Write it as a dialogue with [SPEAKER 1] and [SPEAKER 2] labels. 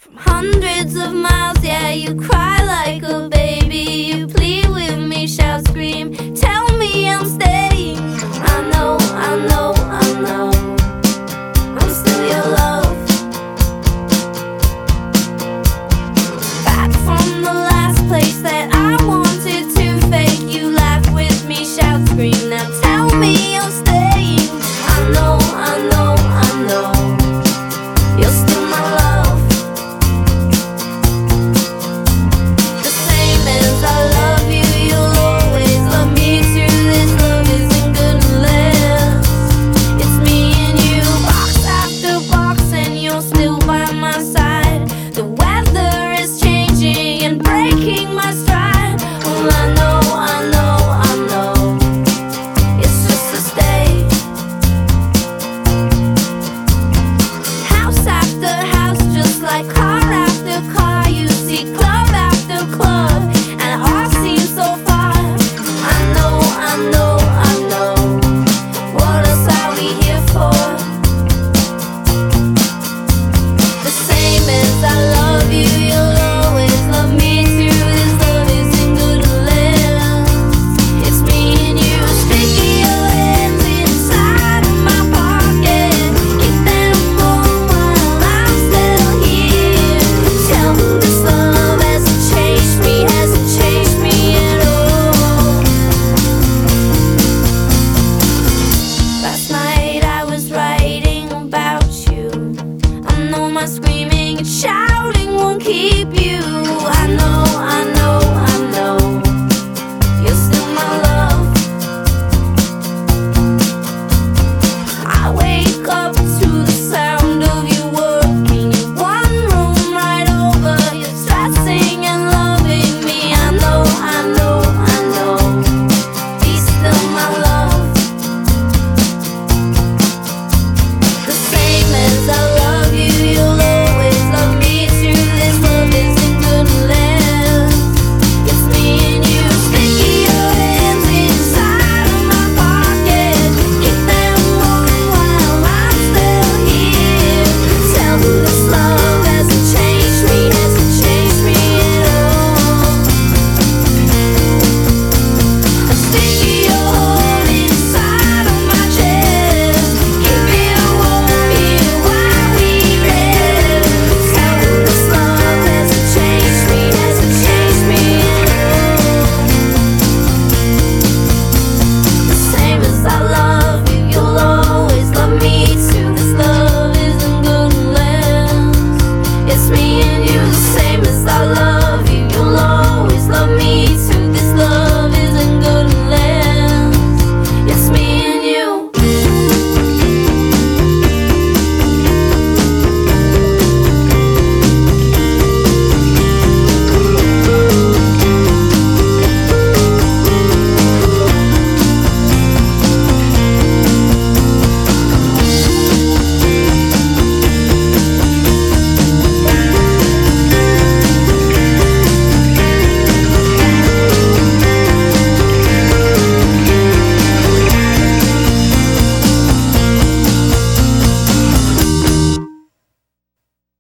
[SPEAKER 1] From hundreds of miles, yeah, you cry like a baby. You plead with me, shout, scream, tell me I'm staying. I know, I know, I know, I'm still your love. Back from the last place that I wanted to fake. You laugh with me, shout, scream, now tell me I'm staying. I know, I know, I know, you're still my love. The same as I love you, you'll always love me too. This love isn't gonna last. It's me and you, box after box, and you're still by my side. The weather is changing and breaking my stride. Well, I know, I know, I know, it's just a stage. House after house, just like car after car, you see club after club, and all seems so far. I know, I know, I know, what else are we here for? The same as I love you, you'll always love me too. This love isn't gonna last. It's me and you, sticking your hands inside of my pocket. Keep them warm while I'm still here. Tell me this love hasn't changed me at all. Last night I was writing about you. I know my screaming and shouting won't keep you. I know, I know, I know, you're still my love. I wake up to the sound of you working in one room right over. You're stressing and loving me. I know, I know, I know, he's still my love. The same as I love you, you'll always love me too. This love isn't gonna last. It's me and you, sticking your hands inside of my pocket. Keep them warm while I'm still here. Tell me this love hasn't changed me at all. I'm sticking your heart inside of my chest. Keep it warm here while we rest. Tell me this love hasn't changed me at all. The same as I love you, you'll always love me too. This love isn't gonna last. It's me and